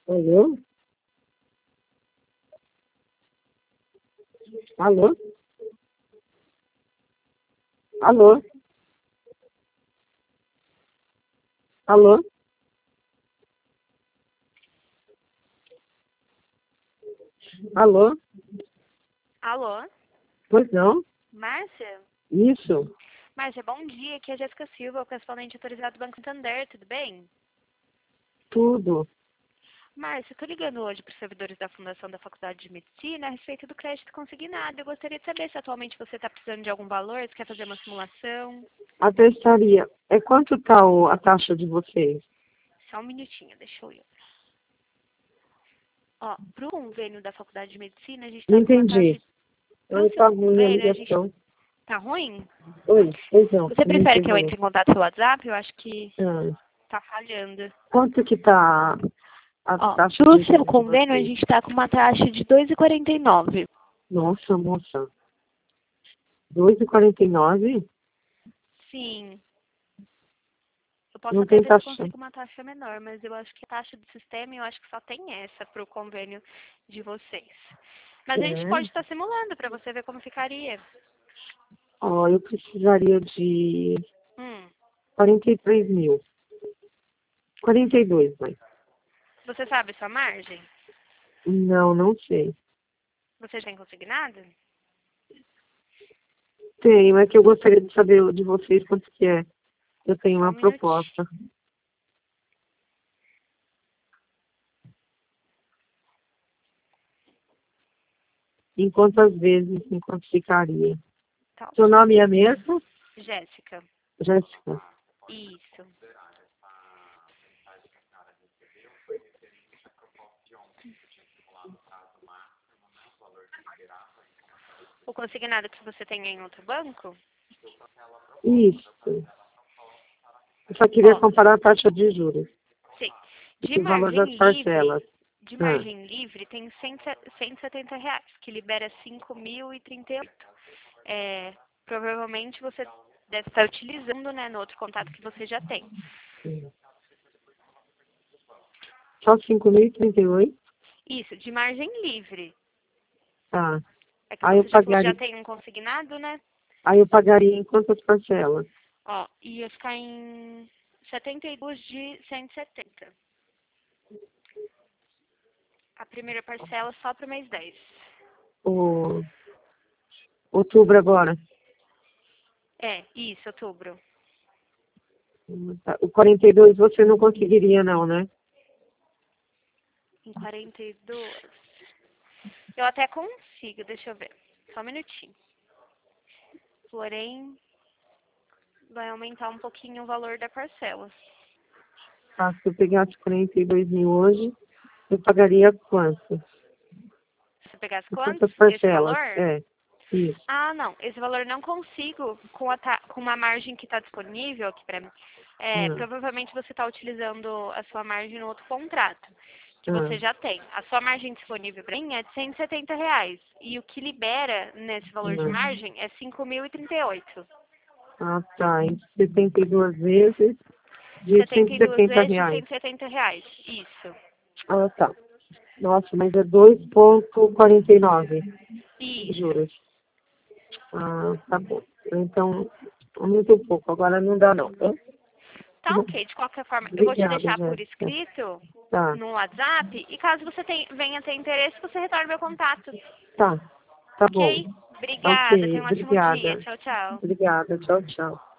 Alô? Alô? Alô? Alô? Alô? Alô? Pois não? Márcia? Isso? Márcia, bom dia. Aqui é a Jéssica Silva, correspondente autorizado do Banco Santander. Tudo bem? Tudo. Márcia, estou ligando hoje para os servidores da Fundação da Faculdade de Medicina a respeito do crédito consignado. Eu gostaria de saber se atualmente você está precisando de algum valor, se quer fazer uma simulação. A testaria. É quanto está a taxa de vocês? Só um minutinho, deixa eu ir. Ó, para o convênio da Faculdade de Medicina, a gente Não está com uma entendi. taxa... Para o seu Tá ruim a convênio, a gente... ligação. Tá ruim? Oi, pois não. Você Não prefere que eu entendi. entre em contato pelo WhatsApp? Eu acho que Ah, tá falhando. quanto que está a Ó, taxa pro de seu juros de convênio, a vocês? gente tá com uma taxa de 2,49. Nossa, moça. 2,49? Sim. Eu posso Não até tem ver se eu taxa. consigo uma taxa menor, mas eu acho que a taxa do sistema, eu acho que só tem essa pro convênio de vocês. Mas a gente pode É? estar simulando para você ver como ficaria. Ó, eu precisaria de Hum. 43 mil. 42, mãe. Você sabe sua margem? Não, não sei. Você tem consignado? Tem, mas que eu gostaria de saber de vocês quanto que é. Eu tenho Só um uma minutinho. proposta. Em quantas vezes, em quanto ficaria? Tá Seu ok. nome é mesmo? Jéssica. Jéssica. Isso. O consignado que você tem em outro banco? Isso. Eu só queria Ó, comparar a taxa de juros sim. e o valor das parcelas. De Ah, margem livre tem R$ 170, que libera 5.038. É, provavelmente você deve estar utilizando, né, no outro contato que você já tem. só 5.038? Isso, de margem livre. Tá. É que Aí eu você já falou que já pagaria, tem um consignado, né? aí eu pagaria em quantas parcelas? Ó, ia ficar em 72 de 170. A primeira parcela só para o mês 10. O outubro agora. É, isso, outubro. Tá. O 42 você não conseguiria não, né? Em 42. Eu até consigo, deixa eu ver. Só um minutinho. Porém, vai aumentar um pouquinho o valor da parcela. Tá, se eu pegasse 42 mil hoje, eu pagaria quanto? Se pegasse Em quantos? quantas Esse parcelas? valor? É, isso. Ah, não. Esse valor eu não consigo com uma margem que está disponível aqui para mim. É, Ah, provavelmente você está utilizando a sua margem no outro contrato, que ah, você já tem. A sua margem disponível para mim é de R$ 170. E o que libera nesse valor de ah. margem é 5.038. Ah, tá. Em 72 vezes de cento setenta e e duas setenta vezes de reais. R$ 170. Isso. Ah, tá. Nossa, mas é 2,49 Isso. juros. Ah, tá bom. Então, muito pouco. Agora não dá, não. Tá? Tá ok, de qualquer forma, eu vou te Obrigada, deixar por Jéssica. escrito Tá, no WhatsApp e caso você venha ter interesse, você retorne meu contato. tá. Tá bom. Ok? Obrigada, Ok, tenha um ótimo dia. obrigada. Tchau, tchau. Obrigada. Tchau, tchau.